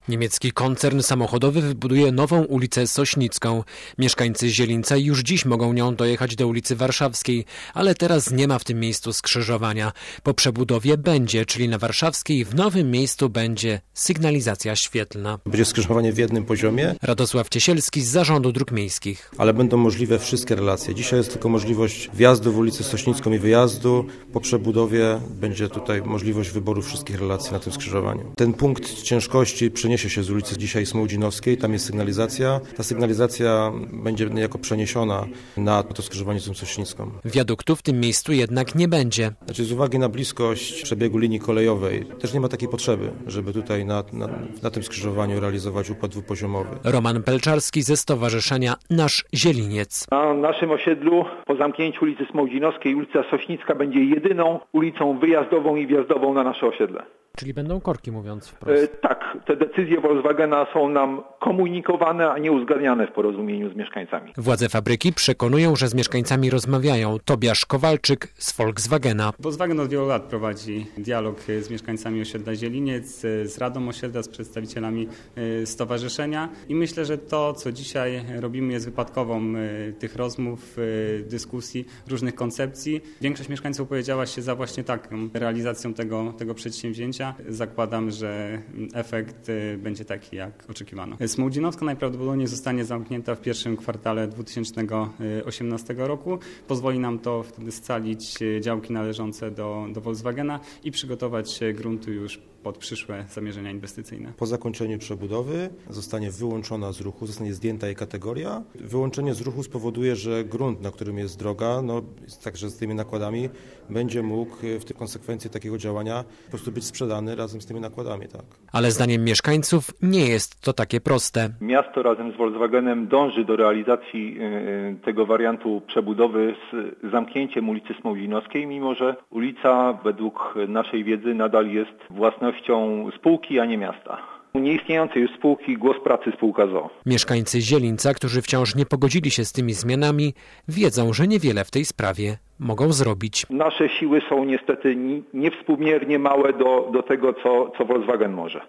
Niemiecki koncern samochodowy wybuduje nową ulicę Sośnicką. Mieszkańcy Zielińca już dziś mogą nią dojechać do ulicy Warszawskiej, ale teraz nie ma w tym miejscu skrzyżowania. Po przebudowie będzie, czyli na Warszawskiej, w nowym miejscu będzie sygnalizacja świetlna. Będzie skrzyżowanie w jednym poziomie. Radosław Ciesielski z Zarządu Dróg Miejskich. Ale będą możliwe wszystkie relacje. Dzisiaj jest tylko możliwość wjazdu w ulicę Sośnicką i wyjazdu. Po przebudowie będzie tutaj możliwość wyboru wszystkich relacji na tym skrzyżowaniu. Ten punkt ciężkości przeniesie się z ulicy dzisiaj Smołdzinowskiej, tam jest sygnalizacja. Ta sygnalizacja będzie niejako przeniesiona na to skrzyżowanie z Sośnicką. Wiaduktu w tym miejscu jednak nie będzie. Z uwagi na bliskość przebiegu linii kolejowej też nie ma takiej potrzeby, żeby tutaj na tym skrzyżowaniu realizować układ dwupoziomowy. Roman Pelczarski ze Stowarzyszenia Nasz Zieliniec. Na naszym osiedlu po zamknięciu ulicy Smołdzinowskiej ulica Sośnicka będzie jedyną ulicą wyjazdową i wjazdową na nasze osiedle. Czyli będą korki, mówiąc wprost. Tak, te decyzje Volkswagena są nam komunikowane, a nie uzgadniane w porozumieniu z mieszkańcami. Władze fabryki przekonują, że z mieszkańcami rozmawiają. Tobiasz Kowalczyk z Volkswagena. Volkswagen od wielu lat prowadzi dialog z mieszkańcami osiedla Zieliniec, z Radą Osiedla, z przedstawicielami stowarzyszenia i myślę, że to, co dzisiaj robimy, jest wypadkową tych rozmów, dyskusji, różnych koncepcji. Większość mieszkańców opowiedziała się za właśnie taką realizacją tego przedsięwzięcia. Zakładam, że efekt będzie taki, jak oczekiwano. Smołdzinowska najprawdopodobniej zostanie zamknięta w pierwszym kwartale 2018 roku. Pozwoli nam to wtedy scalić działki należące do Volkswagena i przygotować gruntu już pod przyszłe zamierzenia inwestycyjne. Po zakończeniu przebudowy zostanie wyłączona z ruchu, zostanie zdjęta jej kategoria. Wyłączenie z ruchu spowoduje, że grunt, na którym jest droga, także z tymi nakładami, będzie mógł w tej konsekwencji takiego działania po prostu być sprzedany razem z tymi nakładami. Tak. Ale zdaniem mieszkańców nie jest to takie proste. Miasto razem z Volkswagenem dąży do realizacji tego wariantu przebudowy z zamknięciem ulicy Smołdzinowskiej, mimo że ulica według naszej wiedzy nadal jest własnością spółki, a nie miasta. Nieistniejącej już spółki Głos Pracy spółka z o.o. Mieszkańcy Zielińca, którzy wciąż nie pogodzili się z tymi zmianami, wiedzą, że niewiele w tej sprawie mogą zrobić. Nasze siły są niestety niewspółmiernie małe do tego, co Volkswagen może.